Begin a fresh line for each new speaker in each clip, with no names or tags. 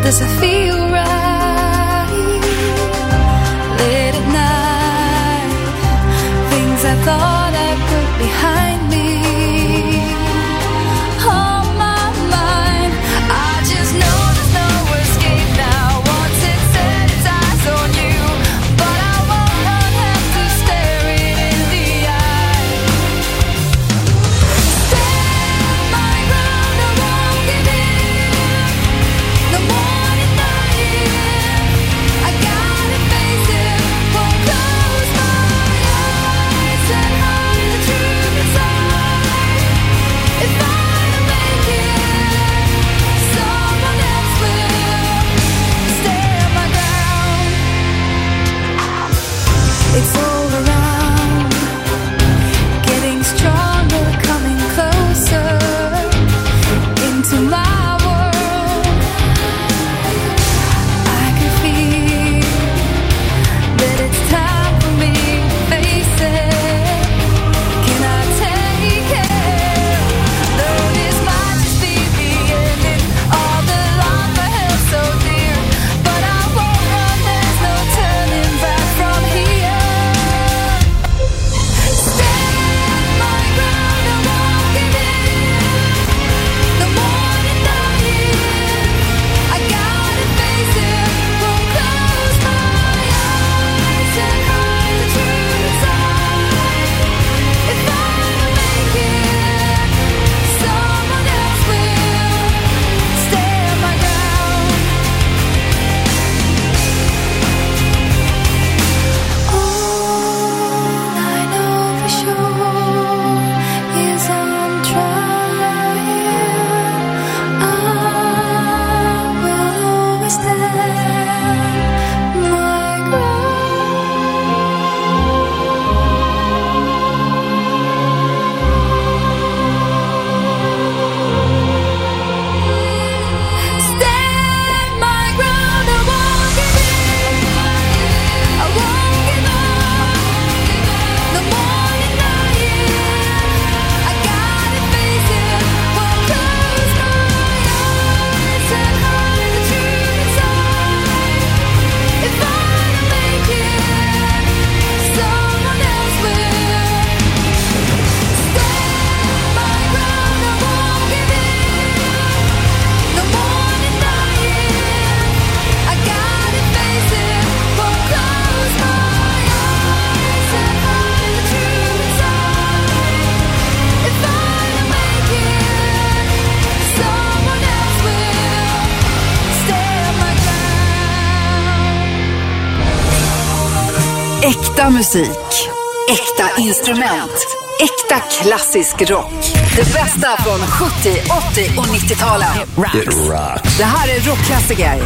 Does it feel right? Late at night, things I thought I put behind me. On my mind, I just know there's no escape now. Once it set its eyes on you, but I won't have to stare it in the eye. Stand my ground, I won't give in. No more denying, I gotta face it. Won't close my eyes and hide the truth inside. If I don't make it, someone else will. Stand my ground. It's all around, getting stronger, coming closer into my world. I can feel that it's time for me to face it. Can I take it? Though this might just be the ending, all the life I held so dear. But I won't run, there's no turning back from here. Stand my ground, I won't give in. No more denying, I gotta face it. Won't close my eyes and hide the truth inside. If I don't make it, someone else will. Stand my ground. All I know for sure is I'm trying. I will always stand my ground. Stand my ground, I won't give in. I won't give up. No more denying, I gotta face it. Won't close my eyes and hide the truth inside. If I don't make it, someone else will. Stand my ground, I won't give in. No more denying, I gotta face it. Won't close my eyes and hide the truth inside. If I don't make it, someone else will. Stand my ground.
Äkta musik, äkta instrument, äkta klassisk rock. Det bästa från 70, 80 och 90-talen.
It rocks.
Det här är rockklassiker.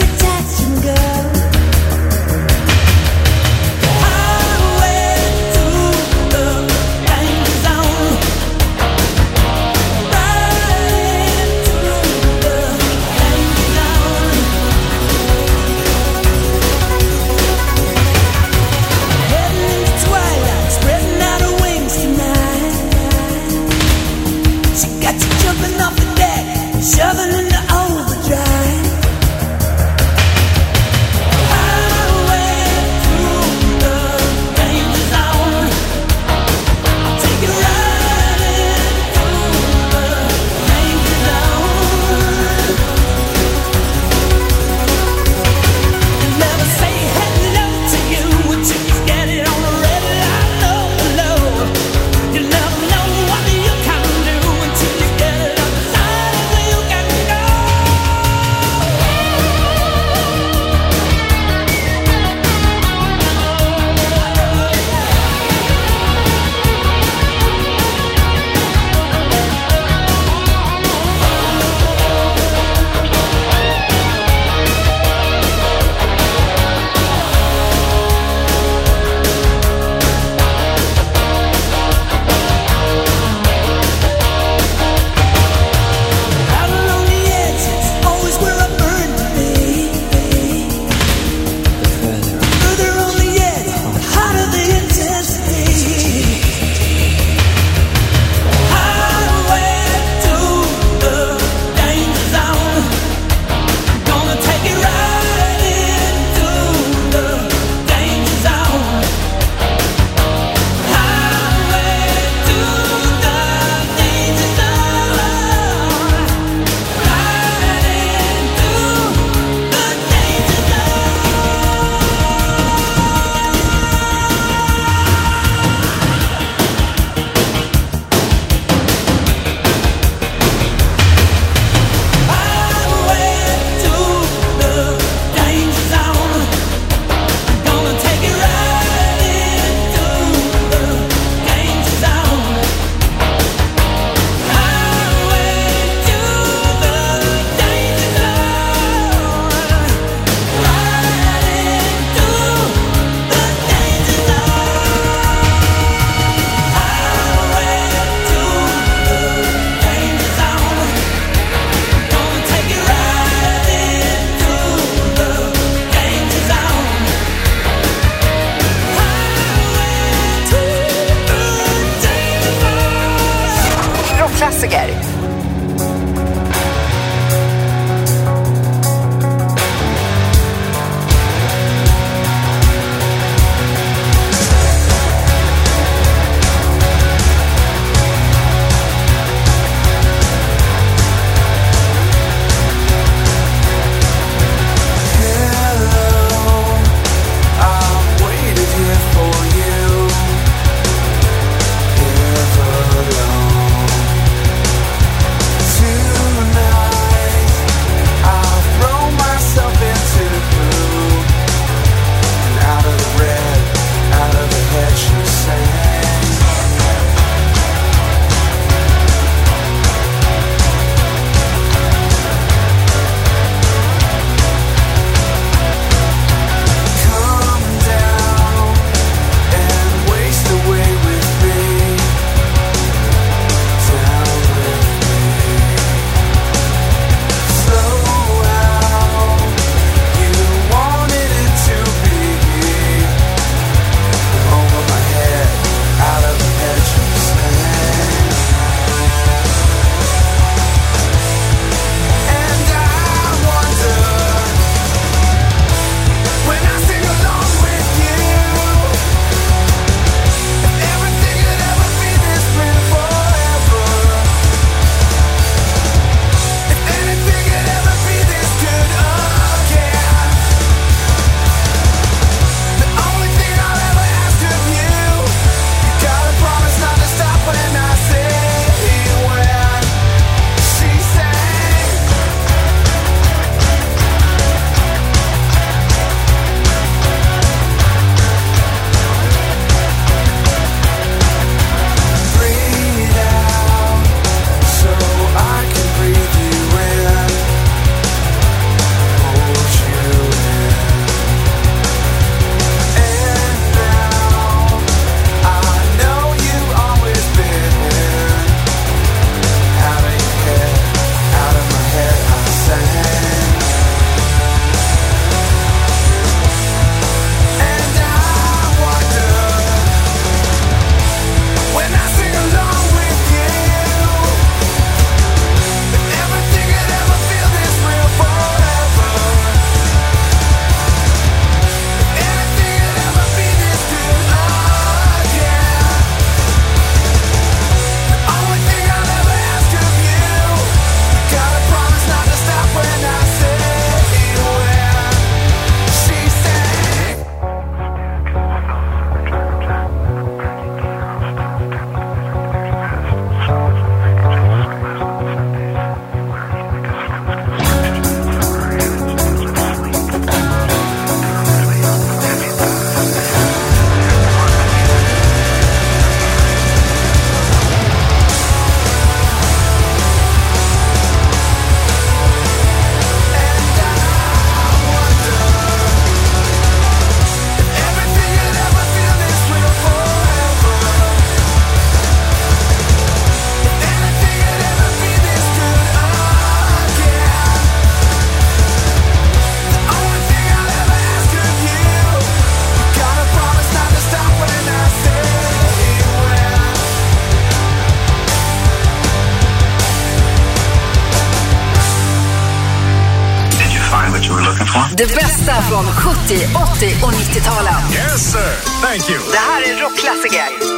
I went to
Det bästa från 70, 80 och 90-talen.
Yes sir, thank you.
Det här är rockklassiker.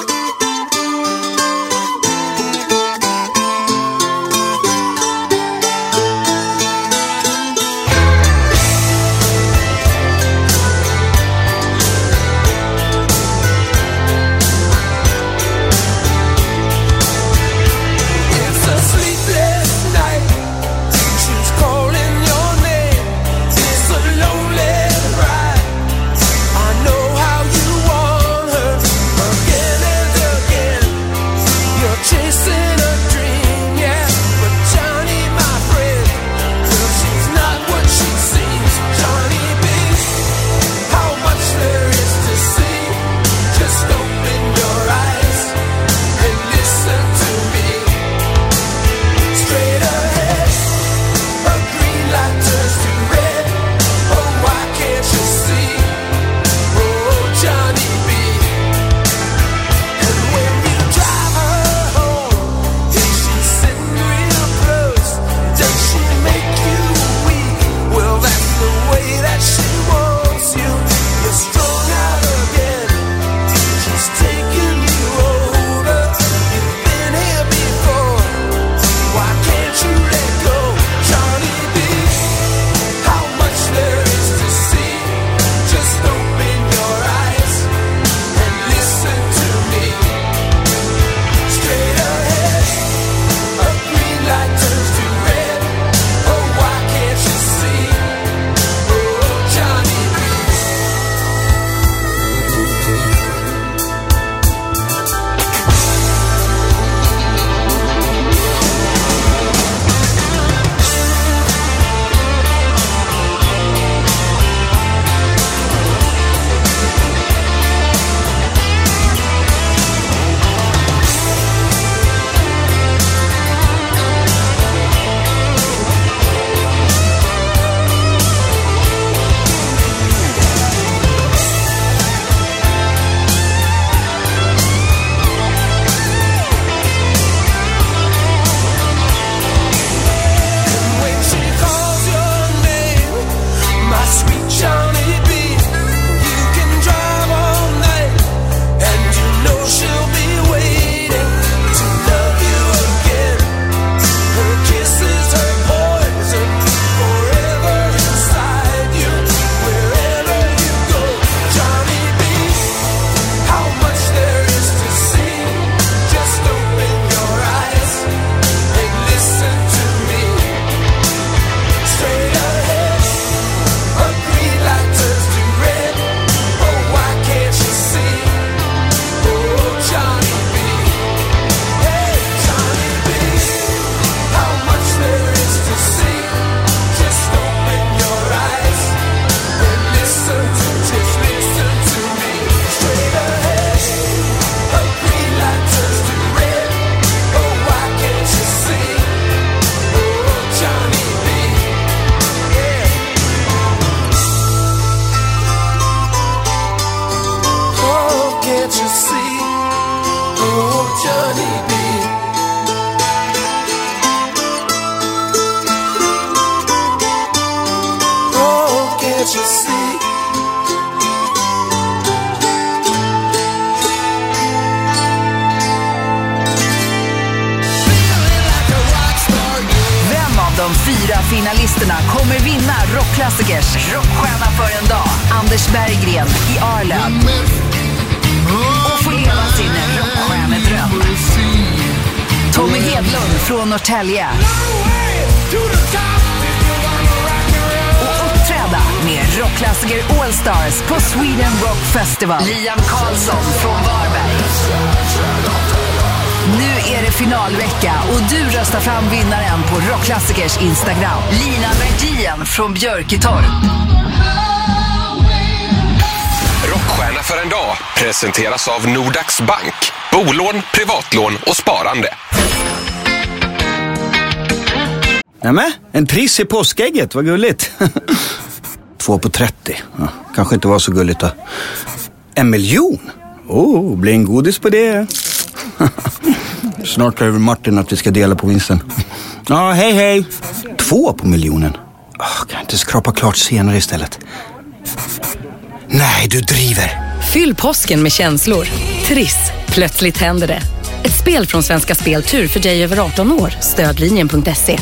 De 4 finalisterna kommer vinna rockklassikers rockstjärna för en dag. Anders Berggren i Arlen. Och få leva sin rockstjärnedröm. Tommy Hedlund från Norrtälje. Och uppträda med rockklassiker All Stars på Sweden Rock Festival. Liam Karlsson från Varberg. Nu är det finalvecka och du röstar fram vinnaren på Rockklassikers Instagram. Lina Verdien från Björketorp.
Rockstjärna för en dag presenteras av Nordax Bank. Bolån, privatlån och sparande.
Nämen, en triss i påskägget, vad gulligt. 2 på 30, ja, kanske inte var så gulligt då. 1 miljon? Blir en godis på det. Snart kräver Martin att vi ska dela på vinsten. Ja, hej. 2 på miljonen. Kan inte skrapa klart senare istället? Nej, du driver.
Fyll påsken med känslor. Triss. Plötsligt händer det. Ett spel från Svenska Speltur för dig över 18 år. Stödlinjen.se.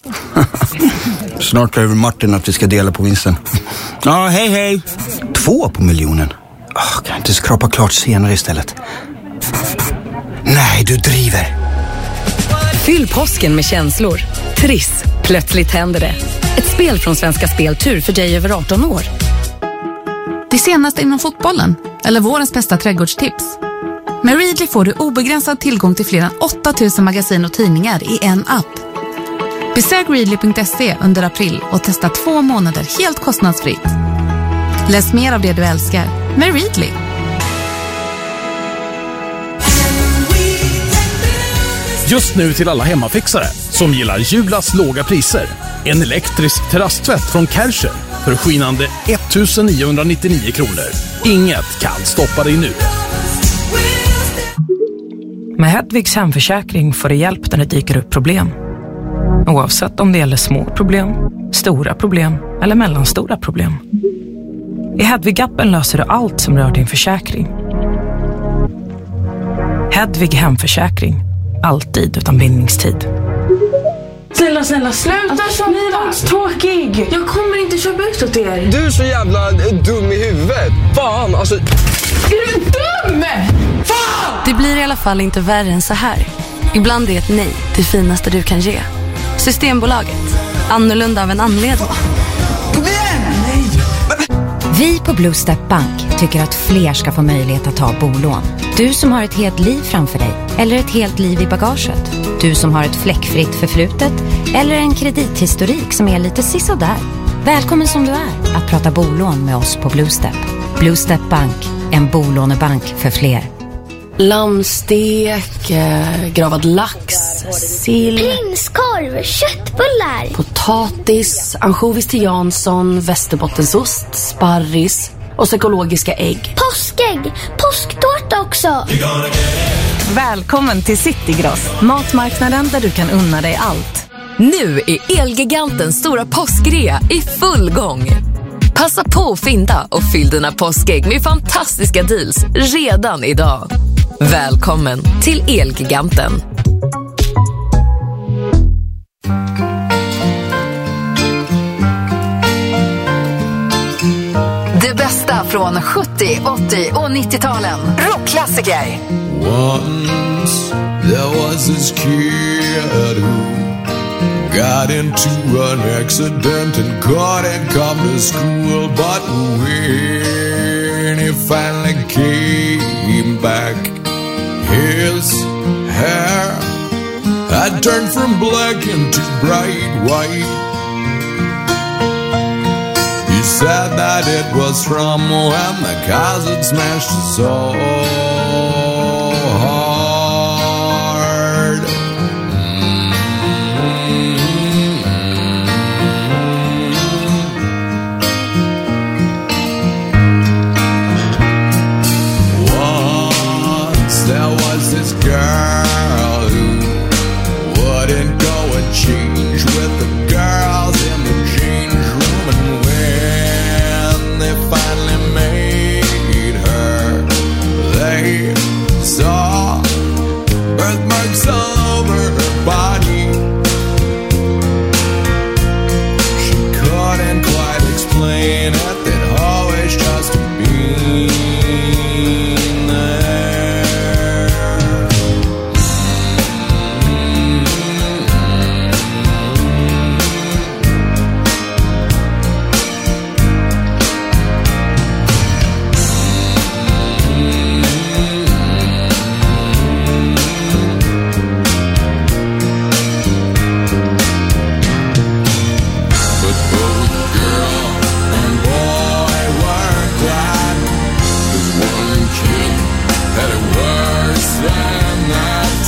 Snart över Martin att vi ska dela på vinsten. Ja, hej. 2 på miljonen. Kan jag inte skrapa klart senare istället? Nej, du driver.
Fyll påsken med känslor. Triss. Plötsligt händer det. Ett spel från Svenska Speltur för dig över 18 år.
Det senaste inom fotbollen eller vårens bästa trädgårdstips. Med Readly får du obegränsad tillgång till fler än 8000 magasin och tidningar i en app. Besök Readly.se under april och testa 2 månader helt kostnadsfritt. Läs mer av det du älskar med Readly.
Just nu till alla hemmafixare som gillar Julas låga priser. En elektrisk terrasstvätt från Kärcher för skinande 1999 kronor. Inget kan stoppa dig nu.
Med Hedvigs hemförsäkring får du hjälp när det dyker upp problem. Oavsett om det gäller små problem, stora problem eller mellanstora problem. I Hedvig-appen löser du allt som rör din försäkring. Hedvig hemförsäkring. Alltid utan bindningstid.
Snälla, sluta köpa! Tråkig! Jag kommer inte köpa ut åt er.
Du är så jävla dum i huvudet. Fan, alltså...
Är du dum? Fan!
Det blir i alla fall inte värre än så här. Ibland är ett nej det finaste du kan ge. Systembolaget. Annorlunda av en anledning.
Kom igen! Nej!
Vi på Blue Step Bank tycker att fler ska få möjlighet att ta bolån. Du som har ett helt liv framför dig eller ett helt liv i bagaget. Du som har ett fläckfritt förflutet eller en kredithistorik som är lite sisådär. Välkommen som du är att prata bolån med oss på Blue Step. Blue Step Bank, en bolånebank för fler.
Lammstek, gravad lax, sill,
Prinskorv, köttbullar,
potatis, ansjovis till Jansson, västerbottensost, sparris och ekologiska ägg.
påskägg, påsktårta också.
Välkommen till Citygross. Matmarknaden där du kan unna dig allt.
Nu är Elgigantens stora påskrea i full gång. Passa på att fynda och fyll dina påskägg med fantastiska deals redan idag. Välkommen till Elgiganten.
Det bästa från 70, 80 och 90-talen. Rockklassiker.
Once there was this kid who got into an accident and couldn't come to school. But when he finally came back, his hair had turned from black into bright white. He said that it was from when the cars had smashed his soul hard. Once there was this girl who wouldn't go and change with the girls in the change room, and when they finally made her, they saw birthmarks all over her body. She couldn't quite explain it, they'd always just been there. But both girl and boy were glad, 'cause one kid had it worse than that.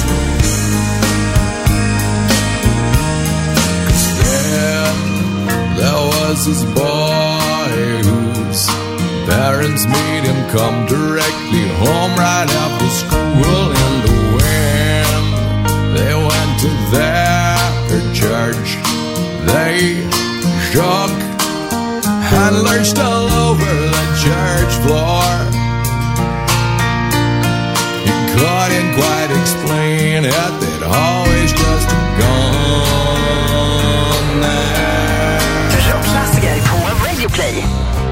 'Cause then there was this boy whose parents made him come directly home right after school, and when they went to their church, they shook yet they'd always just gone there.
Rockklassiker på Radio Play.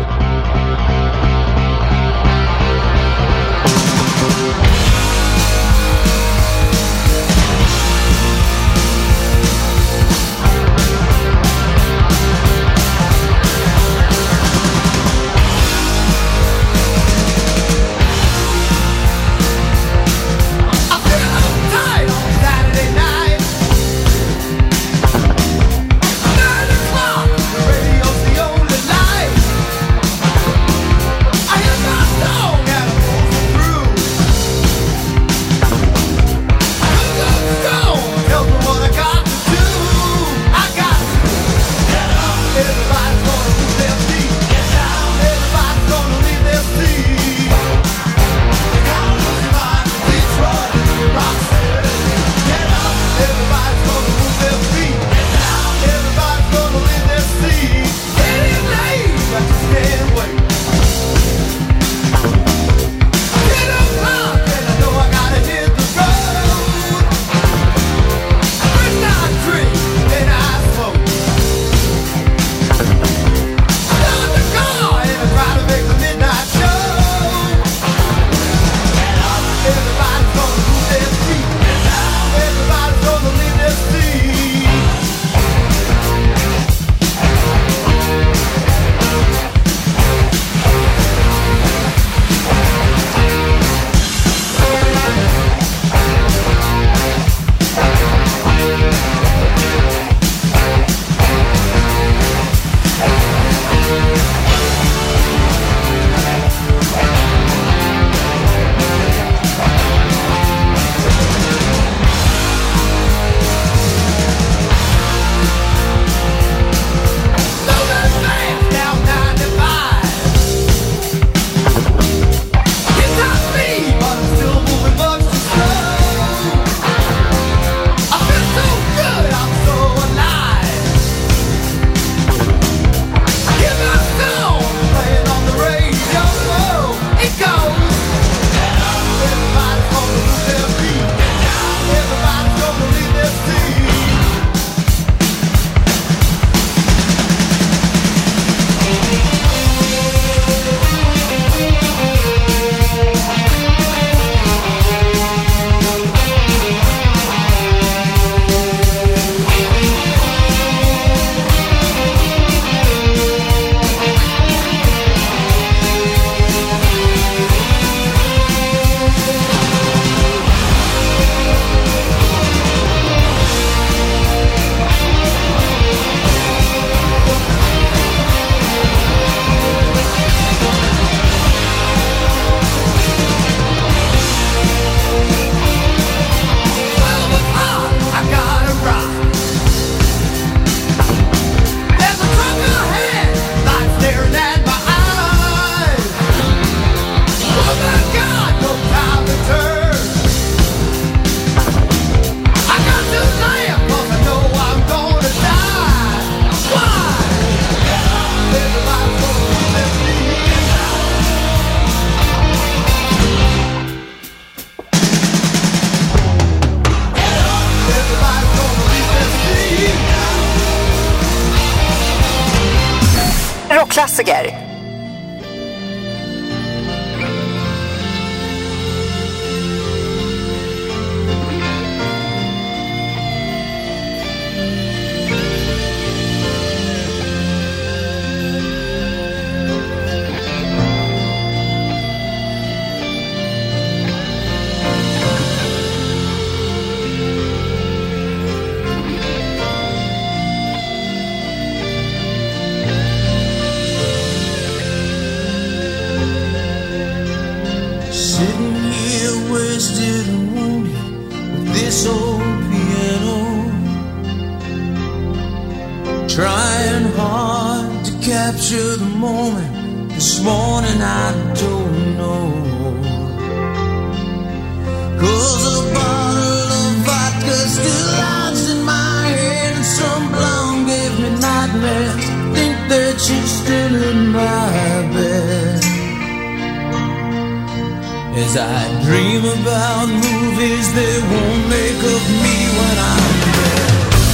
Klassiker.
Trying hard to capture the moment. This morning I don't know. 'Cause a bottle of vodka still lies in my head, and some blonde gave me nightmares. Think that she's still in my bed. as I dream about movies they won't make of me when I'm dead.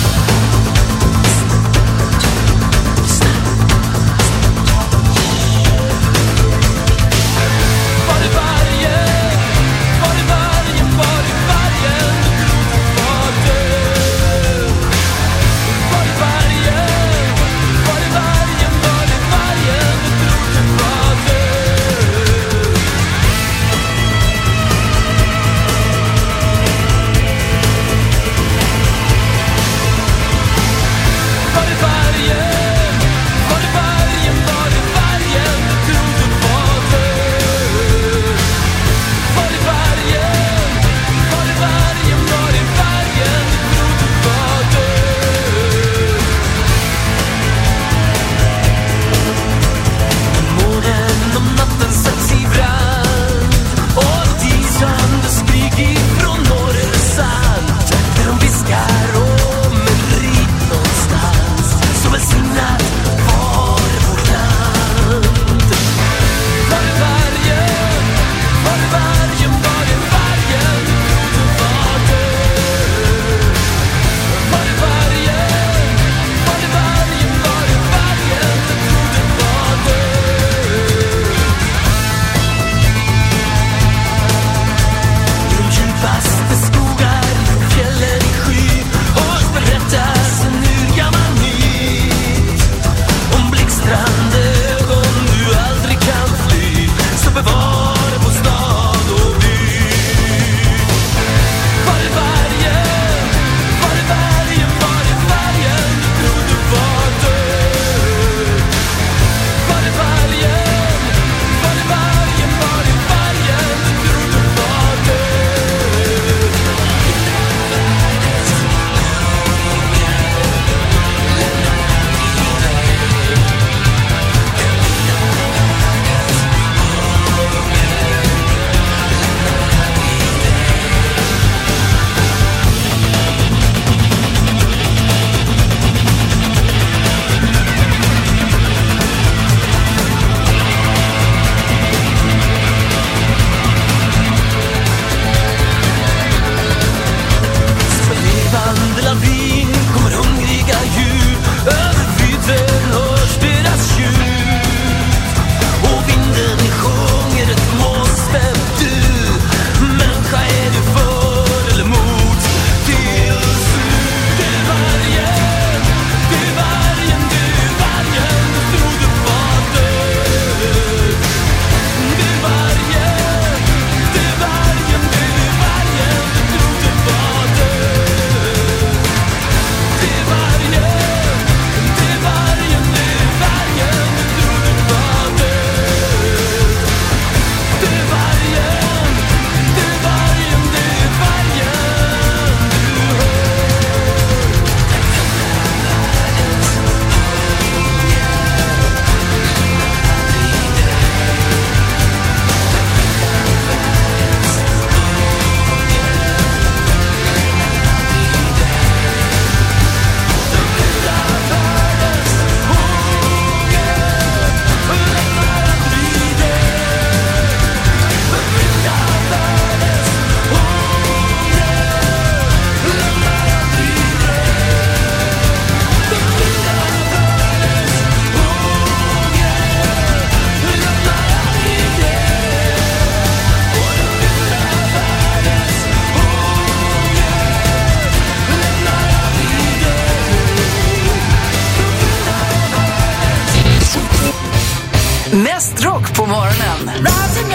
Mest rock på morgonen.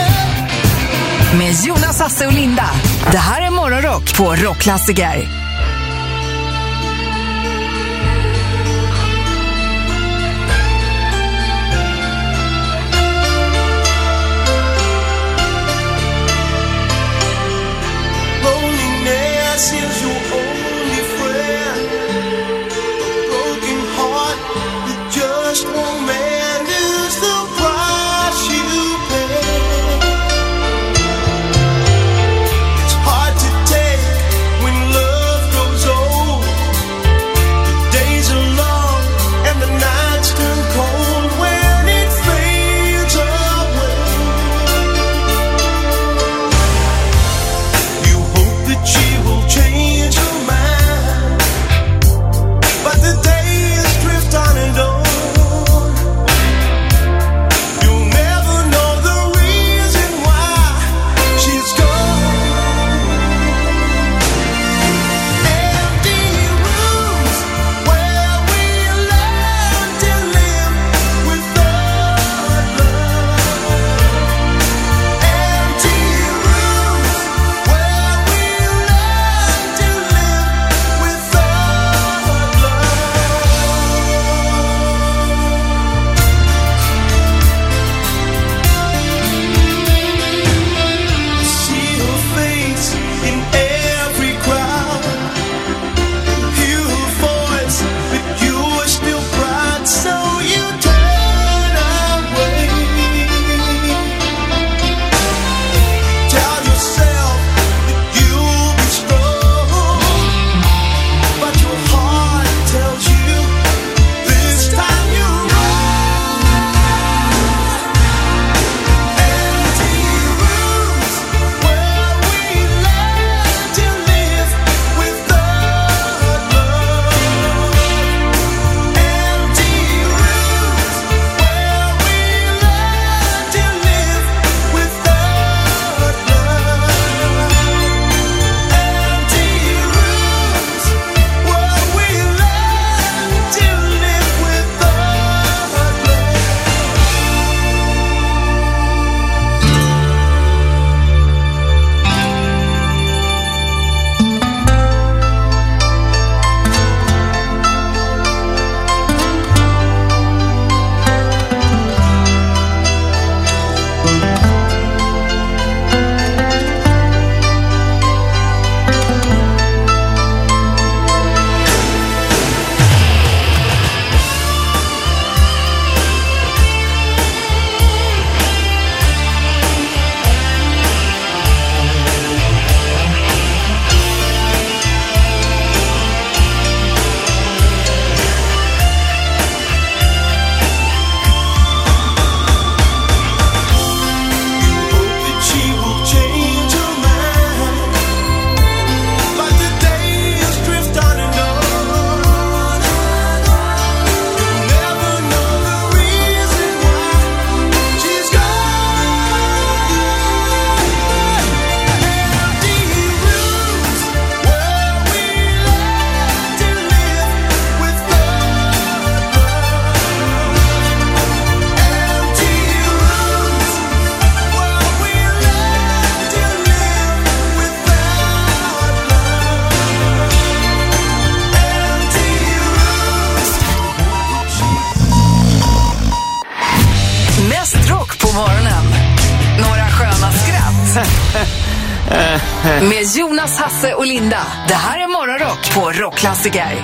Med Jonas, Hasse och Linda. Det här är Morgonrock på Rockklassiker.
Loneliness is your only friend. A broken heart that just won't mend is the price you pay. It's hard to take when love grows old. The days are long and the nights turn cold when it fades away.
Med Jonas, Hasse och Linda. Det här är Morgonrock på Rockklassiker.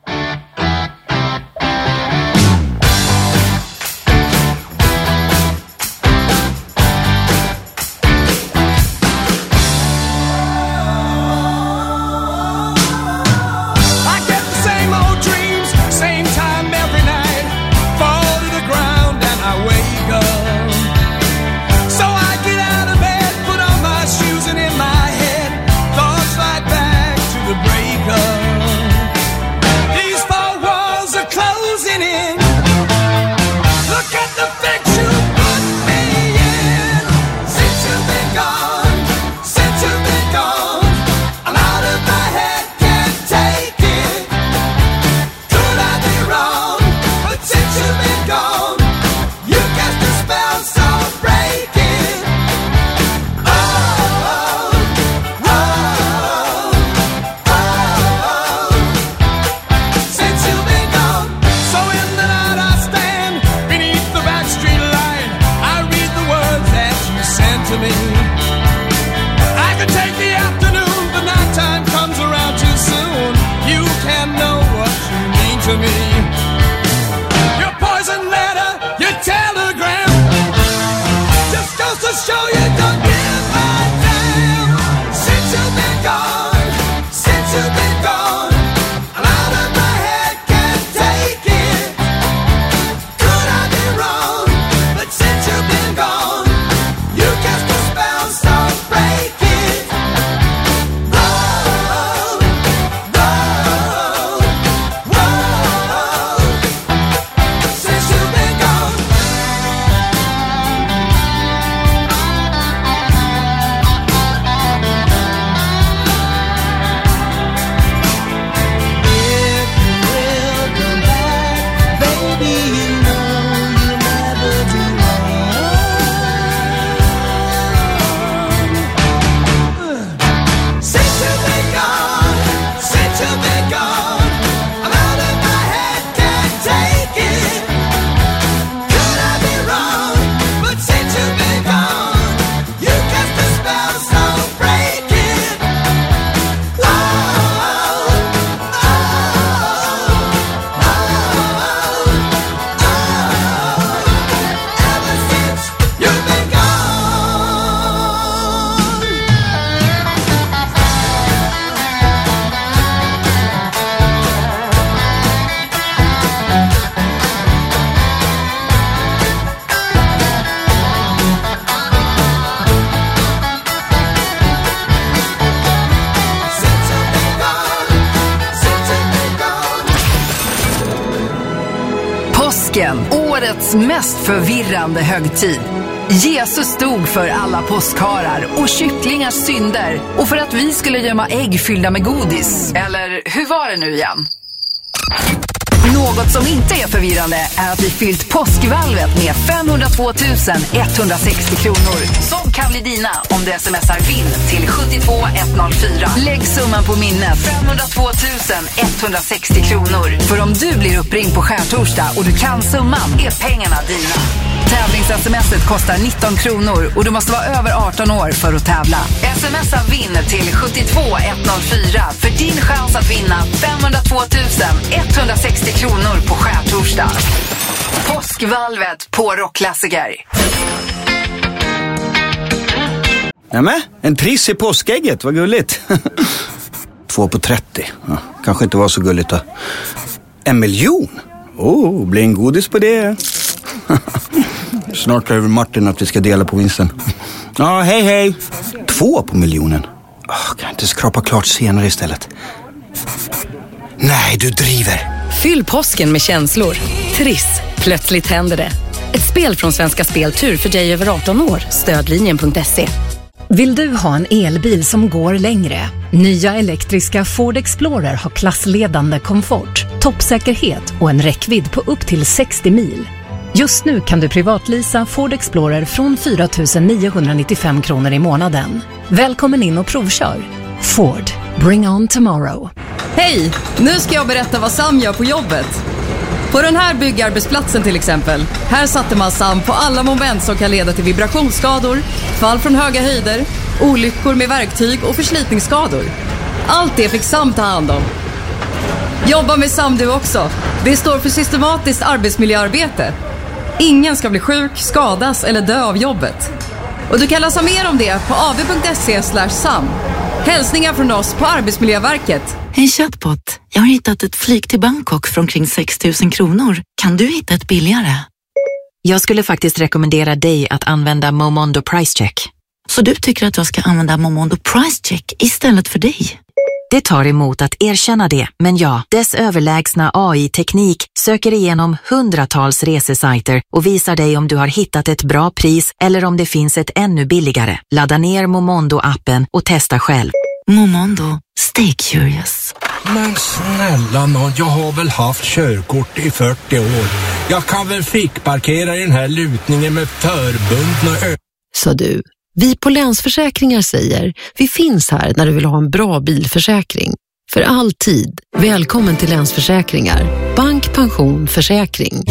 Årets mest förvirrande högtid. Jesus stod för alla påskharar och kycklingars synder och för att vi skulle gömma ägg fyllda med godis. Eller hur var det nu igen? Något som inte är förvirrande är att vi fyllt påskvalvet med 502 160 kronor som kan bli dina om du smsar vinn till 72 104. Lägg summan på minnet 502 160 kronor. För om du blir uppringd på skärtorsdag och du kan summan är pengarna dina. Tävlings-smset kostar 19 kronor och du måste vara över 18 år för att tävla. Smsa vinn till 72 104 för din chans att vinna 502 160 kronor på skärtorsdag. Påskvalvet på Rockklassiker.
Nämen, en triss i påskägget, vad gulligt. 2 på 30. Ja, kanske inte var så gulligt då. 1 miljon? Blir en godis på det. Snart över Martin att vi ska dela på vinsten. Ja, hej. 2 på miljonen. Kan jag inte skrapa klart senare istället? Nej, du driver.
Fyll påsken med känslor. Triss. Plötsligt händer det. Ett spel från Svenska Speltur för dig över 18 år. Stödlinjen.se.
Vill du ha en elbil som går längre? Nya elektriska Ford Explorer har klassledande komfort, toppsäkerhet och en räckvidd på upp till 60 mil. Just nu kan du privatleasa Ford Explorer från 4 995 kronor i månaden. Välkommen in och provkör. Ford. Bring on tomorrow.
Hej! Nu ska jag berätta vad Sam gör på jobbet. På den här byggarbetsplatsen till exempel, här satte man Sam på alla moment som kan leda till vibrationsskador, fall från höga höjder, olyckor med verktyg och förslitningsskador. Allt det fick SAM ta hand om. Jobba med SAM du också. Det står för systematiskt arbetsmiljöarbete. Ingen ska bli sjuk, skadas eller dö av jobbet. Och du kan läsa mer om det på av.se/SAM. Hälsningar från oss på Arbetsmiljöverket.
Hej chatbot, jag har hittat ett flyg till Bangkok för omkring 6 000 kronor. Kan du hitta ett billigare?
Jag skulle faktiskt rekommendera dig att använda Momondo Price Check.
Så du tycker att jag ska använda Momondo Price Check istället för dig?
Det tar emot att erkänna det, men ja, dess överlägsna AI-teknik söker igenom hundratals resesajter och visar dig om du har hittat ett bra pris eller om det finns ett ännu billigare. Ladda ner Momondo-appen och testa själv.
Momondo, stay curious.
Men snälla nån, jag har väl haft körkort i 40 år. Jag kan väl fickparkera i den här lutningen med förbundna
Så du, vi på Länsförsäkringar säger, vi finns här när du vill ha en bra bilförsäkring. För alltid. Välkommen till Länsförsäkringar. Bank, pension, försäkring.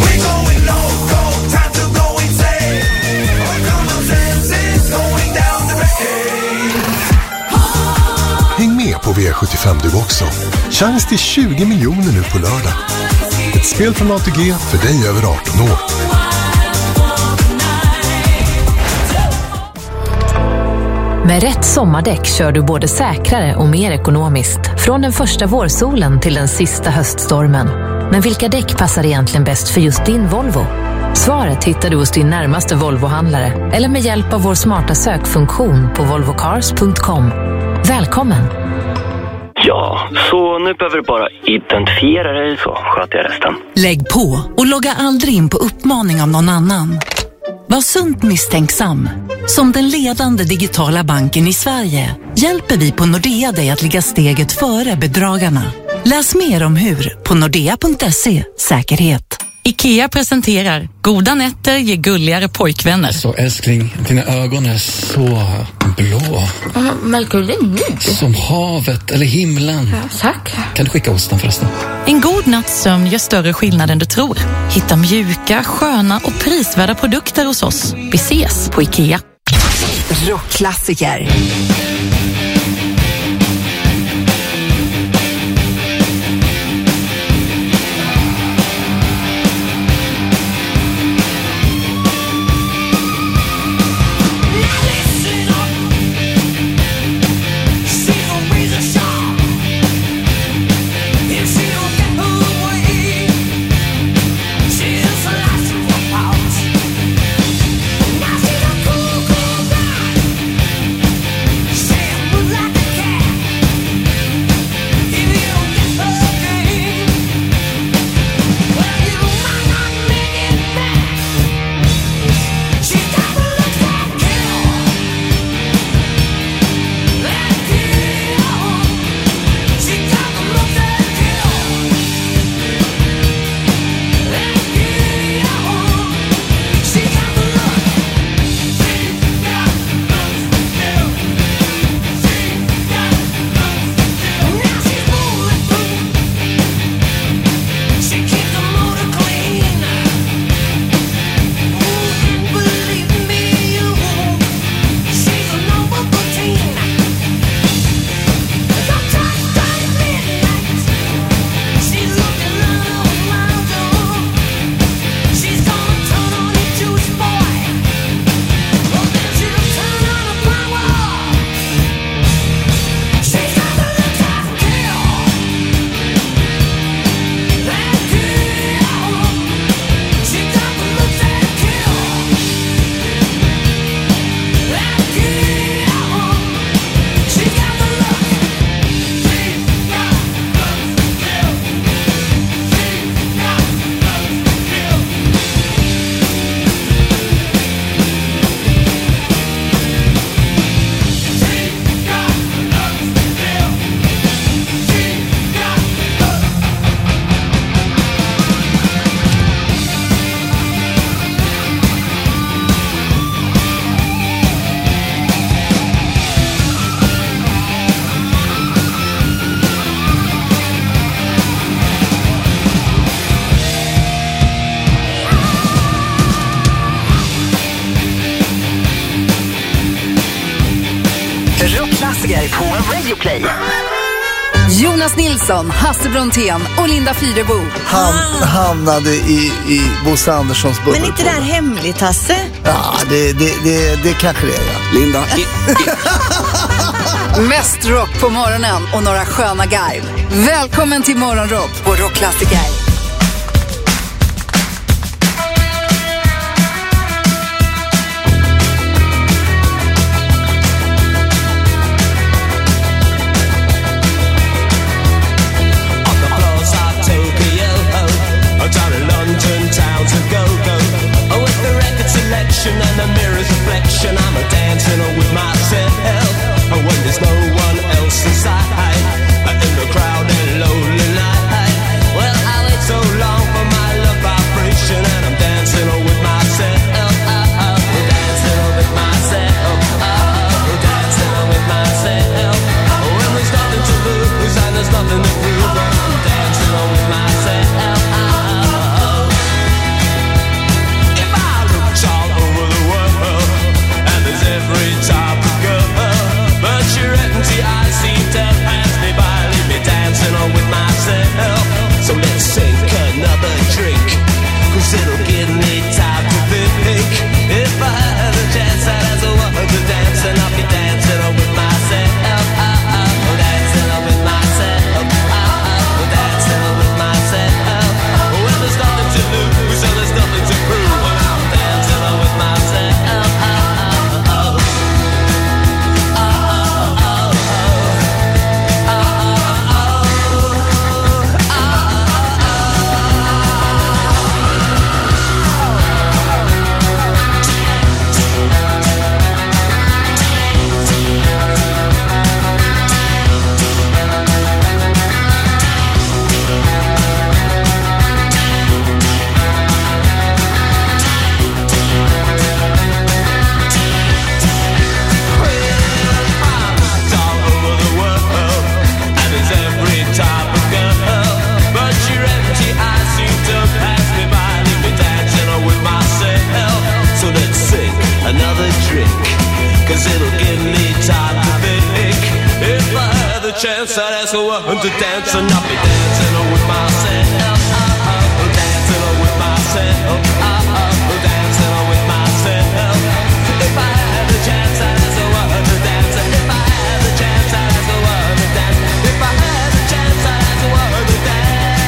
Häng med på V75 du också. Chans till 20 miljoner nu på lördag. Ett spel från ATG för dig över 18 år.
Med rätt sommardäck kör du både säkrare och mer ekonomiskt. Från den första vårsolen till den sista höststormen. Men vilka däck passar egentligen bäst för just din Volvo? Svaret hittar du hos din närmaste Volvo-handlare eller med hjälp av vår smarta sökfunktion på volvocars.com. Välkommen!
Ja, så nu behöver du bara identifiera dig så sköter jag resten.
Lägg på och logga aldrig in på uppmaning av någon annan. Var sunt misstänksam. Som den ledande digitala banken i Sverige hjälper vi på Nordea dig att ligga steget före bedragarna. Läs mer om hur på nordea.se. Säkerhet.
IKEA presenterar Goda nätter ger gulligare pojkvänner.
Så älskling, dina ögon är så blå.
Märker du nu?
Som havet eller himlen.
Ja, tack.
Kan du skicka osten förresten?
En god natts sömn gör större skillnad än du tror. Hitta mjuka, sköna och prisvärda produkter hos oss. Vi ses på IKEA.
Rockklassiker.
She's
på Radio Play.
Jonas Nilsson, Hasse Brontén och Linda Fyrebo.
Han hamnade i Bosse Anderssons bubbel.
Men inte det här hemligt, Hasse?
Ja, det kanske det är, ja.
Linda.
Mest rock på morgonen och några sköna garv. Välkommen till Morgonrock på Rockklassiker.
Down in London town to go with the record selection and the mirror's reflection. I'm a dancing with myself when there's no one else inside in the crowded lonely night. Well, I wait so long for my love vibration and I'm dancing with myself. Dancing with myself. Dancing with myself. When there's nothing to lose and there's nothing to prove, I'm dancing with myself. Every time I go, but your empty eyes seem to pass me by, leave me dancing on with myself. So let's sink another drink, 'cause it'll give me time to think. If I had a chance, I'd ask a woman to dance, and I'll be dancing on with myself. Dancing on with myself. Dancing on with myself. Well, there's nothing to lose, and there's nothing to prove, but I'm dancing on with myself. Chance I'd ask a woman to dance and I'll be dancing with myself. Dancing with myself. Dancing with myself. If I had a chance I'd ask a woman to dance. If I had a chance I'd ask a woman to dance. If I had a chance I'd ask a woman to dance.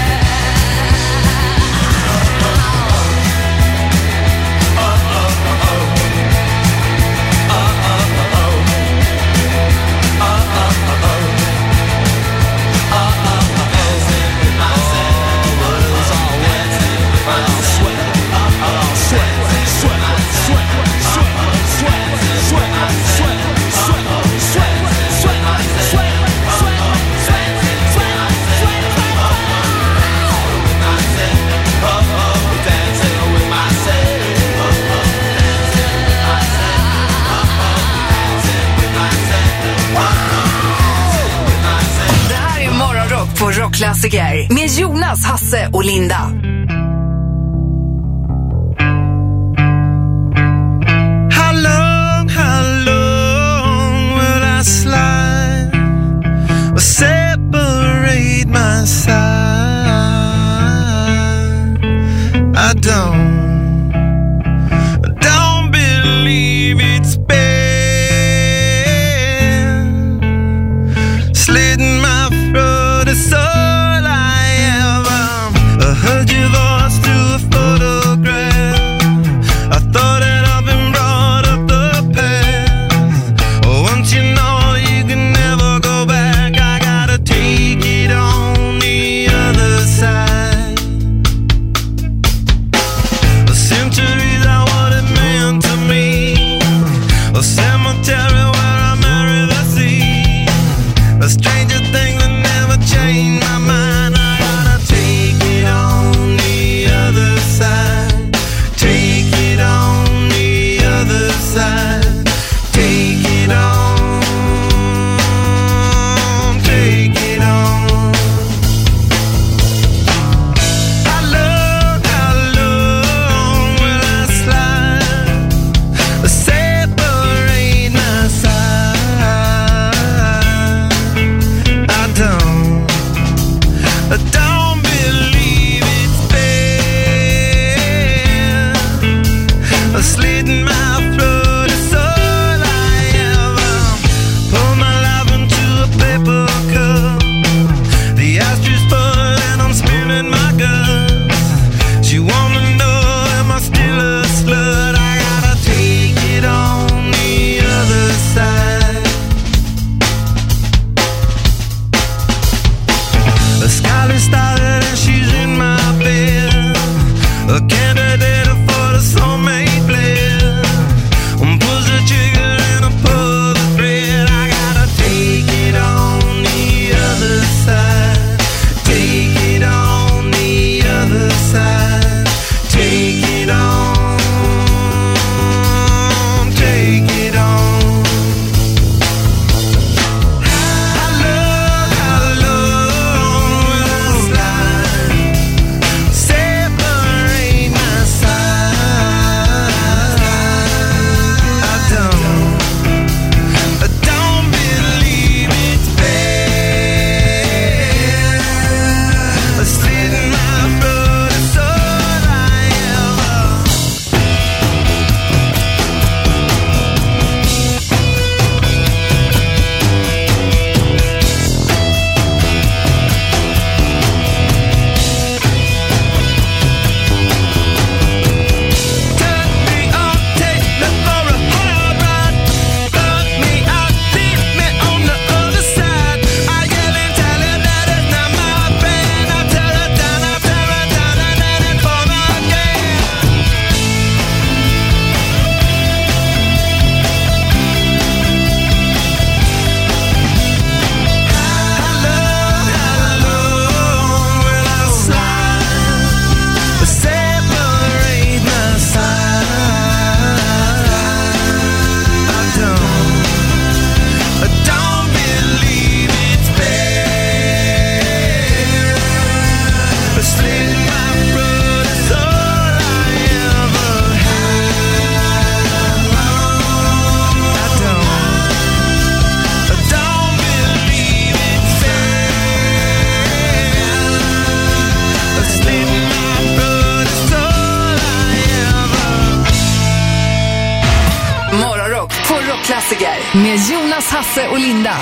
På Rockklassiker med Jonas, Hasse och Linda.
How long will I slide or separate my side? I don't believe it's been slitting my throat. It's all I ever heard your voice through a photograph. I thought that I've been brought up the past. Once you know you can never go back, I gotta take it on the other side. The centuries are what it meant to me. A cemetery where I marry the sea. A stranger thing
med Jonas, Hasse och Linda.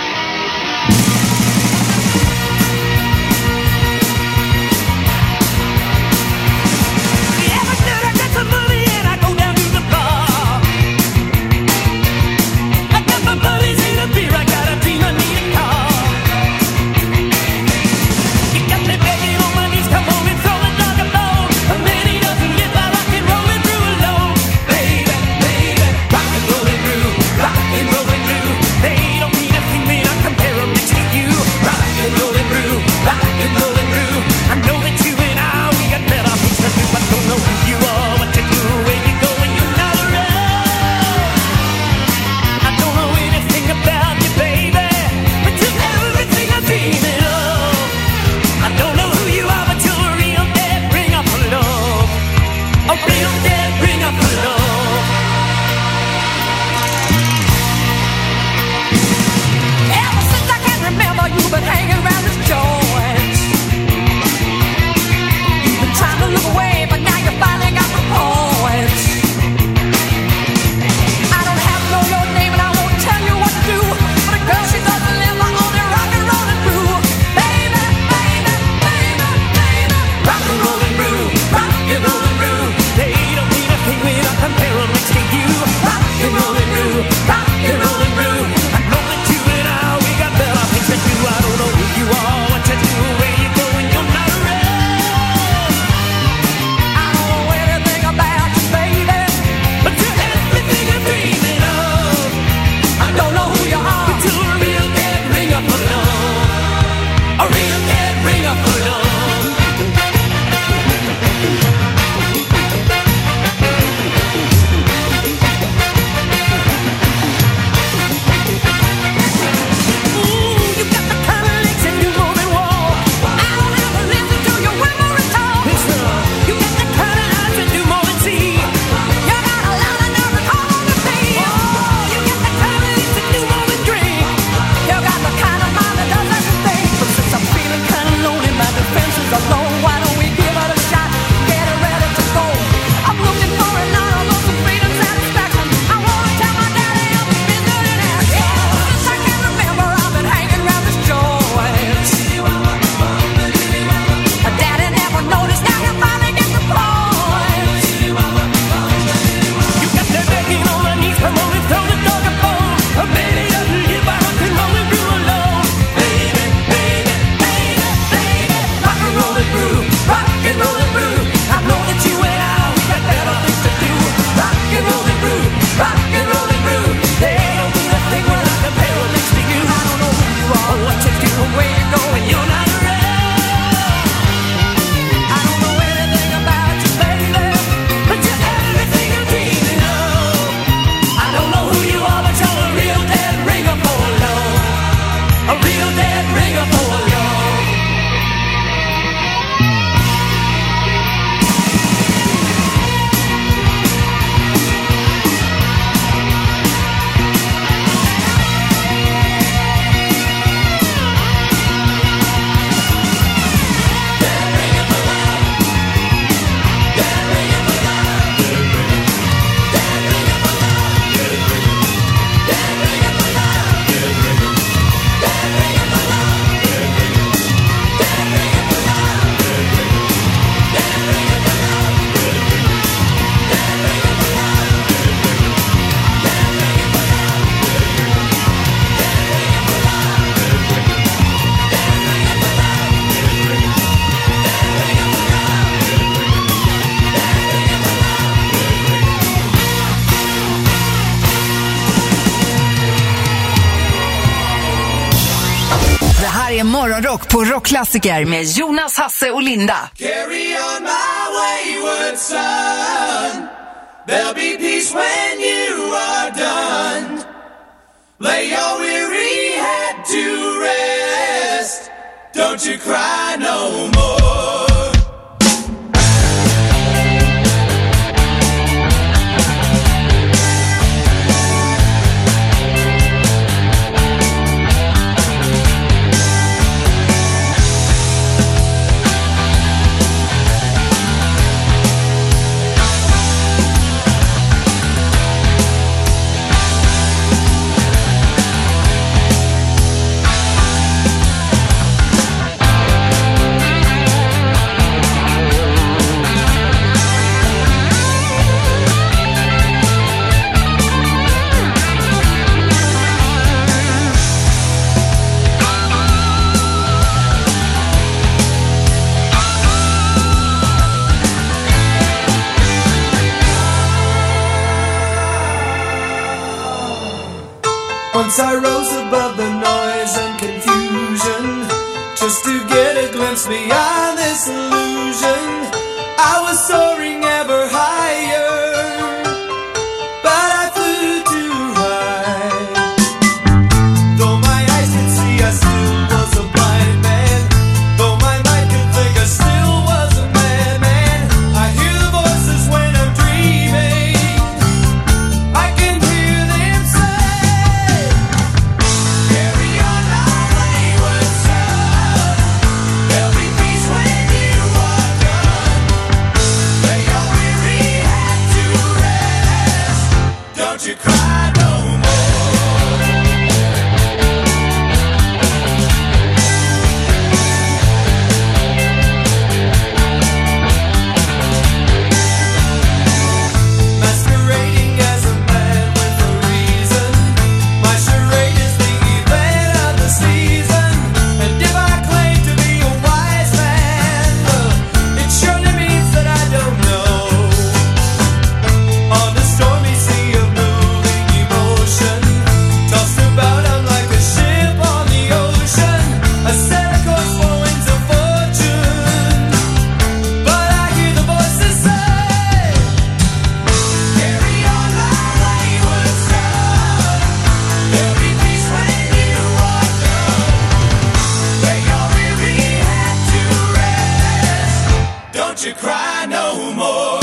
Är morgonrock på Rockklassiker med Jonas, Hasse och Linda.
Carry on my wayward son. There'll be peace when you are done. Lay your weary head to rest. Don't you cry no more. Once I rose above the noise and confusion, just to get a glimpse beyond this illusion. I was soaring ever higher, but I flew too high. Though my eyes could see, I still was a blind man. Though my mind could think, I still was a madman. I hear the voices when I'm dreaming. I can hear them say, carry on our wayward son. There'll be peace when you are done. Lay your weary head to rest. Don't you cry no more. Masquerading as a man with a reason. My charade is the event of the season. And if I claim to be a wise man, it surely means that I don't know. On the stormy sea of moving emotion, tossed about I'm like a ship on the ocean. I set a course for wings of fortune, but I hear the voices say, carry on my wayward son. There'll be peace when you are done. Lay your weary head to rest. Don't you cry no more.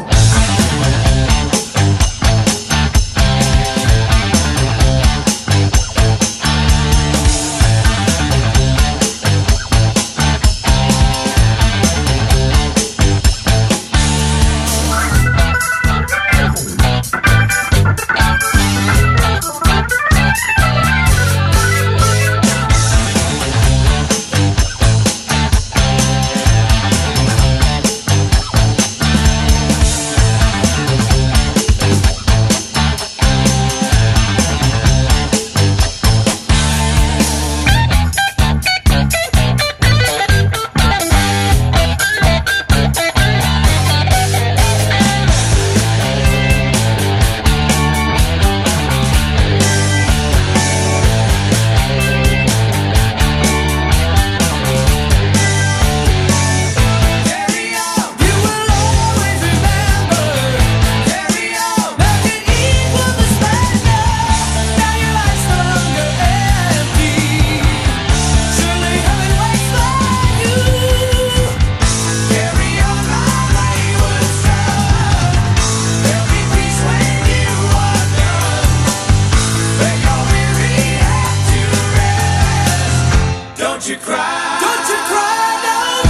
Don't you cry. Don't you cry no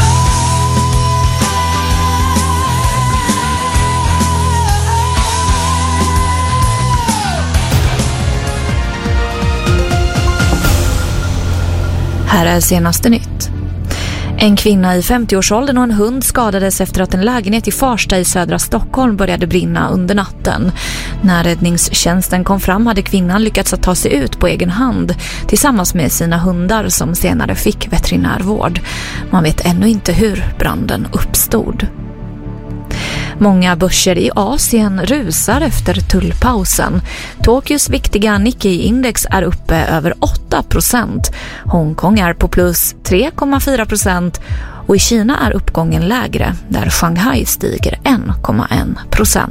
Här är senaste nytt. En kvinna i 50-årsåldern och en hund skadades efter att en lägenhet i Farsta i södra Stockholm började brinna under natten. När räddningstjänsten kom fram hade kvinnan lyckats att ta sig ut på egen hand tillsammans med sina hundar som senare fick veterinärvård. Man vet ännu inte hur branden uppstod. Många börser i Asien rusar efter tullpausen. Tokyos viktiga Nikkei-index är uppe över 8%. Hongkong är på plus 3,4% och i Kina är uppgången lägre där Shanghai stiger 1,1%.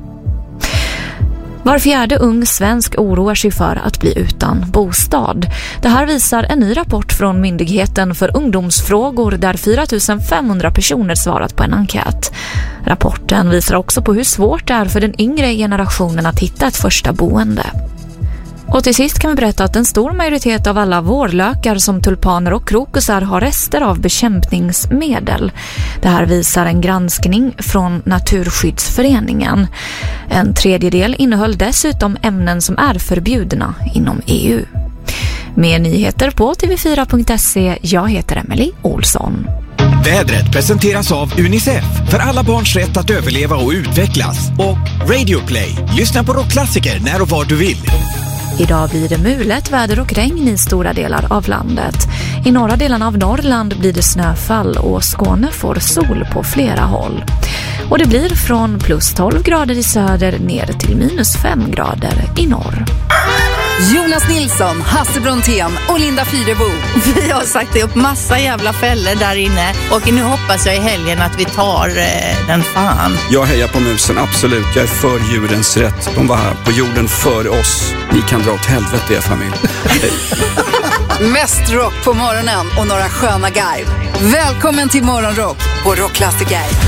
Var fjärde ung svensk oroar sig för att bli utan bostad. Det här visar en ny rapport från Myndigheten för ungdomsfrågor där 4 500 personer svarat på en enkät. Rapporten visar också på hur svårt det är för den yngre generationen att hitta ett första boende. Och till sist kan vi berätta att en stor majoritet av alla vårlökar som tulpaner och krokusar har rester av bekämpningsmedel. Det här visar en granskning från Naturskyddsföreningen. En tredjedel innehöll dessutom ämnen som är förbjudna inom EU. Mer nyheter på tv4.se. Jag heter Emily Olsson.
Vädret presenteras av Unicef för alla barns rätt att överleva och utvecklas. Och Radio Play. Lyssna på rockklassiker när och var du vill.
Idag blir det mulet, väder och regn i stora delar av landet. I norra delarna av Norrland blir det snöfall och Skåne får sol på flera håll. Och det blir från plus 12 grader i söder ner till minus 5 grader i norr.
Jonas Nilsson, Hasse Brontén och Linda Fyrebo.
Vi har sagt upp massa jävla fällor där inne och nu hoppas jag i helgen att vi tar den fan.
Jag hejar på musen, absolut. Jag är för djurens rätt. De var här på jorden före oss. Ni kan dra åt helvete, er familj.
Mest rock på morgonen och några sköna garv. Välkommen till Morgonrock på Rockklassiker.